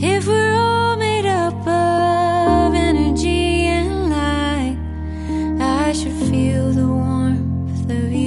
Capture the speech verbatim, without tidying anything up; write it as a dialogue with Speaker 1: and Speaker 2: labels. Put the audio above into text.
Speaker 1: If we're all made up of energy and light, I should feel the warmth of you.